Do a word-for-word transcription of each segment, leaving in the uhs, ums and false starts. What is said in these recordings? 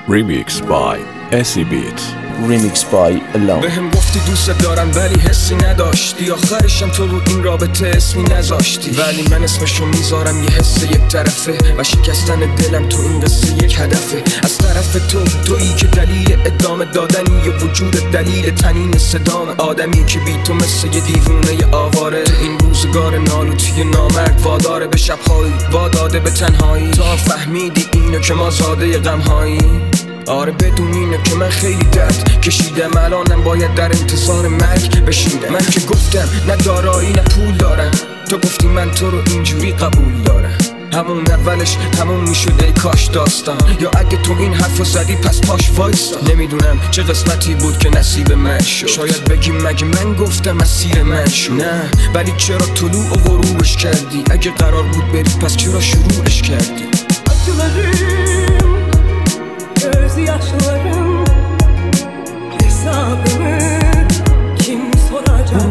Remix by اسی بیت. Remix by Alone. بهم گفتی دوست دارم ولی حسی نداشتی، آخرشم تو رو این رابطه اسمی نذاشتی، ولی من اسمشو میذارم یه حس یک طرفه و شکستن دلم تو این قصه یک هدفه. از طرف تو، تویی که دلیل ادامه دادنی و وجود دلیل تنین صدام آدمی که بی تو مثل یه دیوونه آواره. این روزگار نالوتی نامرد واداره به شبهایی، واداده به تنهایی. تا فهمیدی اینو که ما زاده غمهایی. آره بدون اینه که من خیلی درد کشیدم، الانم باید در انتظار مرگ بشینم. من که گفتم نه دارایی نه پول دارم، تو گفتی من تو رو اینجوری قبول دارم. همون اولش تموم میشد ای کاش داستان، یا اگه تو این حرفو زدی پس پاش وایسا. نمیدونم چه قسمتی بود که نصیب من شد، شاید بگیم مگه من گفتم مسیر من شد. نه ولی چرا طلوع و غروبش کردی؟ اگه قرار بود بری پس چرا شروعش کردی؟ Göz yaşlarım hesabımı kim soracak?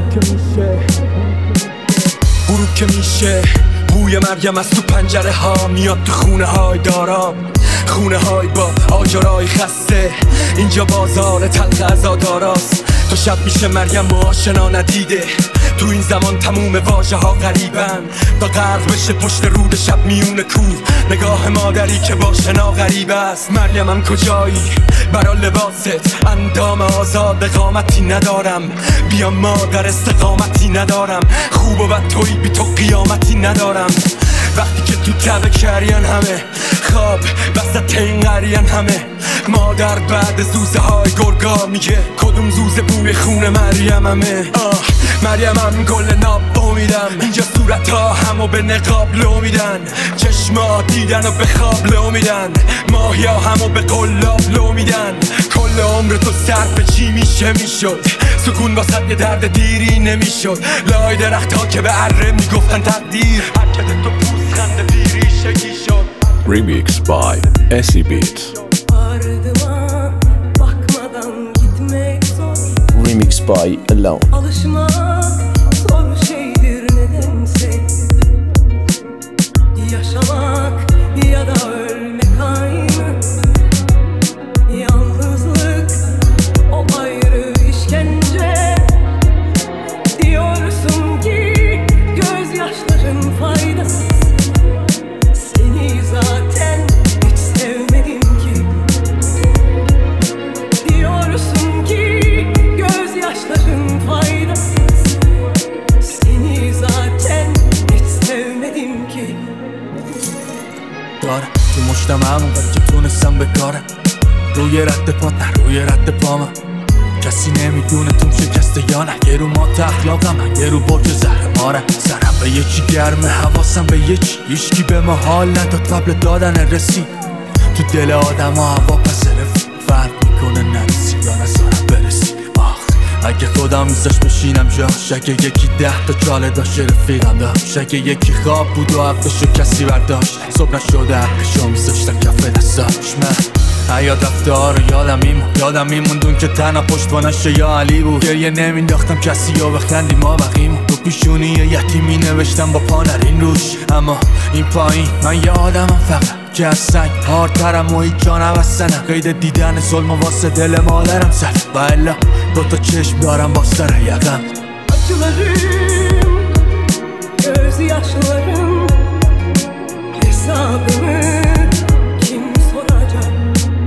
برو که میشه بوی مریم از تو پنجره ها میاد تو خونه های دارام، خونه های با آجرای خسته. اینجا بازار تلخ عزاداراست، تا شب میشه مریم و آشنا ندیده. تو این زمان تموم واژه ها غریبن، تا غرق بشه پشت رود شب میون کوه. نگاه مادری که با شنا غریب است. مریمم کجایی؟ برا لباست اندام آزاد قامتی ندارم. بیا مادر استقامتی ندارم، خوب و بد توی بی تو قیامتی ندارم. وقتی که تو تبه کریان همه خواب وسط این قریان همه. مادر بعد زوزه های گرگا میگه کدوم زوزه بوی خون مریم همه. آه مریمم گل ناب امیدم، اینجا صورت ها همو به نقاب لو میدن. چشما دیدن و به خواب لو میدن، ماهی ها همو به قلاب لو میدن. کل عمر تو صرف چی میشه میشد؟ سکون واسه یه درد دیری نمیشد. لای درخت ها که به اره میگفتن تقدیر، حرکت تو پوزخنده دیری شکی شد. Remix by اسی بیت. Ardıma bakmadan gitmek zor. Remix by Alone. Alışmak zor şeydir nedense. Yaşamak ya da ölmek aynı. Yalnızlık o ayrı işkence. Diyorsun ki gözyaşların faydasız. Seni zaten hiç sevmedim ki. Diyorsun ki gözyaşların faydasız. Seni zaten hiç sevmedim ki. دارم تو مشتم همون ولی که تونستم بکارم. روی رد پا نه روی رد پا من کسی نمیدونه توم شکسته یا نه. یه رو ما اخلاقم هم یه رو برج زهر مارم. سرم به یکی گرمه حواسم به یکی، هیچکی به ما حال نداد قبل دادن رسید. تو دل آدم ها هوا پس رفت فرق میکنه نرسی یا نزارم برسی. آخ اگه خودم میزاش بشینم جاش، اگه یکی ده تا چاله داشت رفیقم داشت، اگه یکی خواب بود و حقشو کسی برداشت، صبح نشده حقشو میزاشتم کف دستاش. من حیات رفتار رو یادم میمون یادم میموندون که تنها پشتوانش یا علی بود. گریه نمینداختم کسی یا بخندی ما بقیمون. تو پیشونی یتیمی نوشتم با پا نرین روش. اما این پایین من یه آدمم فقط که از سنگ هارترم و هیچ جا نبستنم. قید دیدن ظلم و واسه دل مادرم زد و الا دوتا چشم دارم باستر یقم. Acılarım, gözyaşlarım hesabımı kim soracak?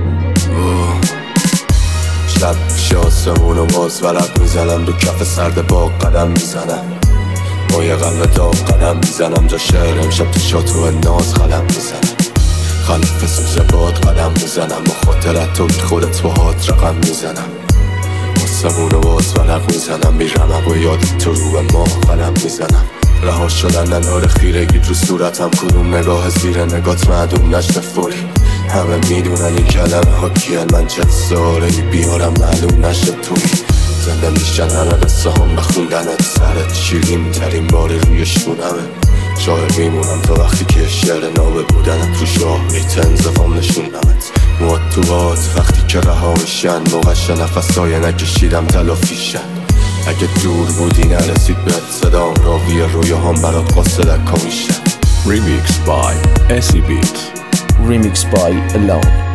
شب میشه آسمون و باز ورق میزنم، دو کف سرد با قدم میزنم. با یه قلب داغ قدم میزنم، جا شهر امشب تو شاتو ناز قدم میزنم. خلف سوزه باد قدم میزنم، با خاطرت تو بی خودت با هات رقم میزنم. آسمون و باز ورق میزنم، میرمم و یاد تو رو به ما قدم میزنم. رها شدن ننار خیرگی رو صورتم، کدوم نگاه زیر نگات معدوم نشته فوری. همه میدونن این کلمه ها کیان، من چه ساره بیارم معلوم نشه توی. زنده میشن همه قصه هم بخوندنت، سرت شیرین ترین باری روی شونمه. شاهد میمونم تا وقتی که شعر نامه بودنت رو شاه ایتن زفام نشوندمت. مواد تو باد وقتی که رها میشن، موقعش نفس های نکشیدم تلافیشن. اگه دور بودی نرسید بهت صدام، راوی رویا هم برات قاصدک میشن. Remix by اسی بیت. Remix by Alone.